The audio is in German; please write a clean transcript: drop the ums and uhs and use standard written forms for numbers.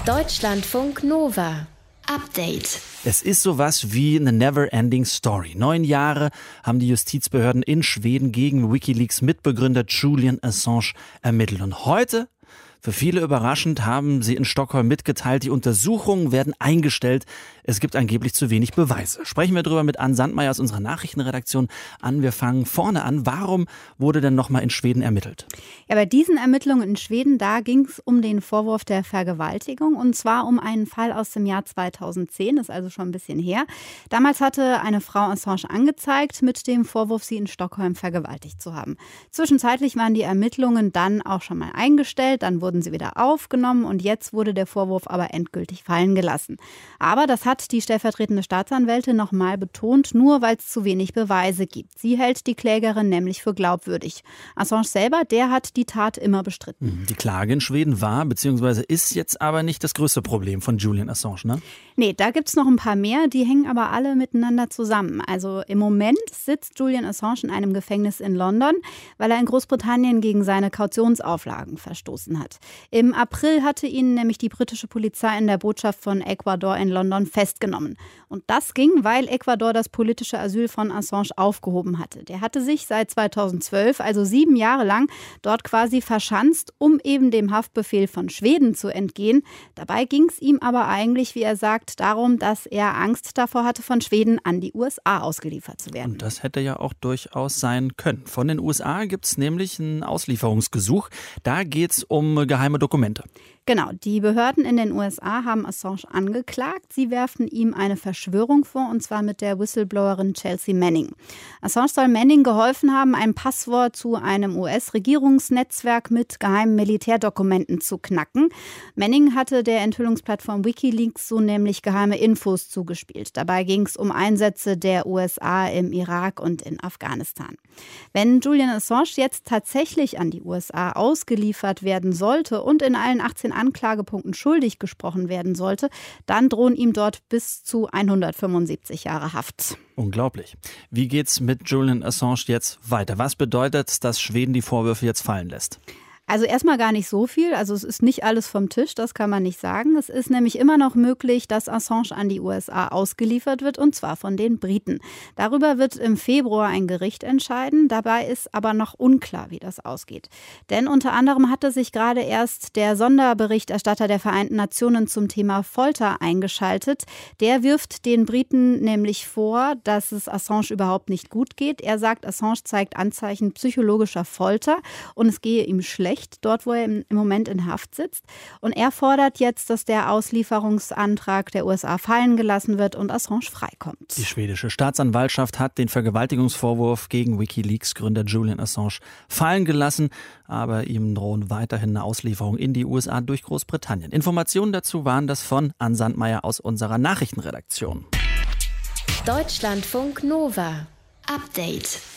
Deutschlandfunk Nova. Update. Es ist sowas wie eine never-ending Story. 9 Jahre haben die Justizbehörden in Schweden gegen WikiLeaks Mitbegründer Julian Assange ermittelt. Und heute, für viele überraschend, haben sie in Stockholm mitgeteilt, die Untersuchungen werden eingestellt. Es gibt angeblich zu wenig Beweise. Sprechen wir darüber mit Ann Sandmeier aus unserer Nachrichtenredaktion an. Wir fangen vorne an. Warum wurde denn nochmal in Schweden ermittelt? Ja, bei diesen Ermittlungen in Schweden, da ging es um den Vorwurf der Vergewaltigung. Und zwar um einen Fall aus dem Jahr 2010, das ist also schon ein bisschen her. Damals hatte eine Frau Assange angezeigt mit dem Vorwurf, sie in Stockholm vergewaltigt zu haben. Zwischenzeitlich waren die Ermittlungen dann auch schon mal eingestellt, dann wurden sie wieder aufgenommen und jetzt wurde der Vorwurf aber endgültig fallen gelassen. Aber das hat die stellvertretende Staatsanwältin nochmal betont, nur weil es zu wenig Beweise gibt. Sie hält die Klägerin nämlich für glaubwürdig. Assange selber, der hat die Tat immer bestritten. Die Klage in Schweden war bzw. ist jetzt aber nicht das größte Problem von Julian Assange, ne? Nee, da gibt es noch ein paar mehr, die hängen aber alle miteinander zusammen. Also im Moment sitzt Julian Assange in einem Gefängnis in London, weil er in Großbritannien gegen seine Kautionsauflagen verstoßen hat. Im April hatte ihn nämlich die britische Polizei in der Botschaft von Ecuador in London festgenommen. Und das ging, weil Ecuador das politische Asyl von Assange aufgehoben hatte. Der hatte sich seit 2012, also 7 Jahre lang, dort quasi verschanzt, um eben dem Haftbefehl von Schweden zu entgehen. Dabei ging es ihm aber eigentlich, wie er sagt, darum, dass er Angst davor hatte, von Schweden an die USA ausgeliefert zu werden. Und das hätte ja auch durchaus sein können. Von den USA gibt es nämlich ein Auslieferungsgesuch. Da geht es um geheime Dokumente. Genau, die Behörden in den USA haben Assange angeklagt. Sie werfen ihm eine Verschwörung vor, und zwar mit der Whistleblowerin Chelsea Manning. Assange soll Manning geholfen haben, ein Passwort zu einem US-Regierungsnetzwerk mit geheimen Militärdokumenten zu knacken. Manning hatte der Enthüllungsplattform WikiLeaks so nämlich geheime Infos zugespielt. Dabei ging es um Einsätze der USA im Irak und in Afghanistan. Wenn Julian Assange jetzt tatsächlich an die USA ausgeliefert werden sollte und in allen 18 Anklagepunkten schuldig gesprochen werden sollte, dann drohen ihm dort bis zu 175 Jahre Haft. Unglaublich. Wie geht's mit Julian Assange jetzt weiter? Was bedeutet, dass Schweden die Vorwürfe jetzt fallen lässt? Also erstmal gar nicht so viel. Also es ist nicht alles vom Tisch, das kann man nicht sagen. Es ist nämlich immer noch möglich, dass Assange an die USA ausgeliefert wird, und zwar von den Briten. Darüber wird im Februar ein Gericht entscheiden. Dabei ist aber noch unklar, wie das ausgeht. Denn unter anderem hatte sich gerade erst der Sonderberichterstatter der Vereinten Nationen zum Thema Folter eingeschaltet. Der wirft den Briten nämlich vor, dass es Assange überhaupt nicht gut geht. Er sagt, Assange zeigt Anzeichen psychologischer Folter und es gehe ihm schlecht dort, wo er im Moment in Haft sitzt. Und er fordert jetzt, dass der Auslieferungsantrag der USA fallen gelassen wird und Assange freikommt. Die schwedische Staatsanwaltschaft hat den Vergewaltigungsvorwurf gegen WikiLeaks-Gründer Julian Assange fallen gelassen, aber ihm drohen weiterhin eine Auslieferung in die USA durch Großbritannien. Informationen dazu waren das von Ann Sandmeier aus unserer Nachrichtenredaktion. Deutschlandfunk Nova. Update.